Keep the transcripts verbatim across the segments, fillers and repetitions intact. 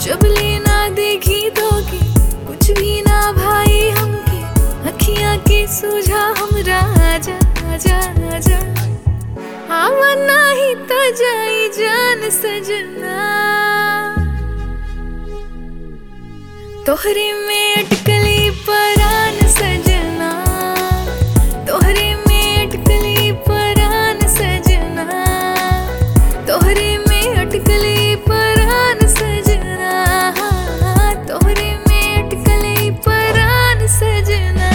जब लेना देखी दोगे कुछ भी ना भाई हमके, अखियां के सूझा हमरा आजा आजा आजा। आवा नाही त जाई जान सजना, तोहरे में अटकली परान सजना, तोहरे में अटकली परान सजना, तोहरे में अटकली परान सजना, तोहरे में अटकली परान सजना।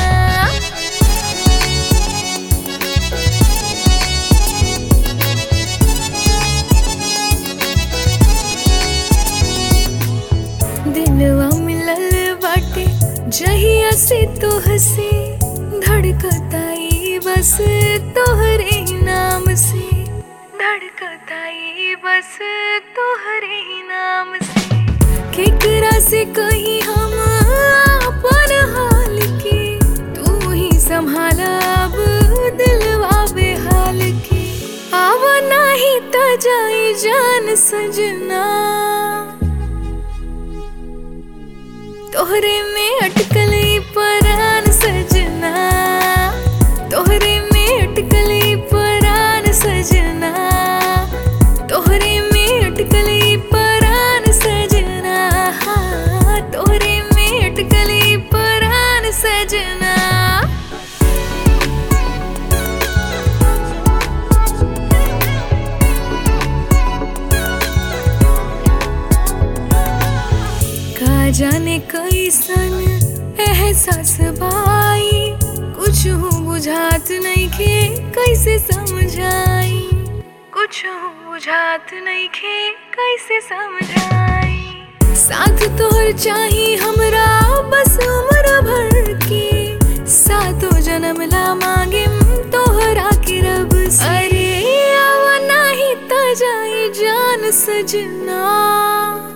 दिलवा मिलल बाटे जहिया से तोहसे, धड़कताई बस तोहरे नाम से, धड़कताई बस तोहरे नाम से। केकरा से कहीं हम अपन हाल के, तू ही संभाला अब दिलवा बेहाल के। आवा नाही त जाई जान सजना, तोहरे में अटकली परान सजना, तोहरे में अटकली परान सजना, तोहरे में अटकली परान सजना, तोहरे में अटकली परान सजना। का जाने कैसन एहसास बाई, कुछ हूँ बुझात नहीं के कैसे समझाई, कुछ हूँ बुझात नहीं के कैसे समझाई। साथ तोहर चाही हमरा बस उम्र भर के, सातों जन्म ला मांगे तोहरा के रब से। अरे आवा नाही त जाई जान सजना।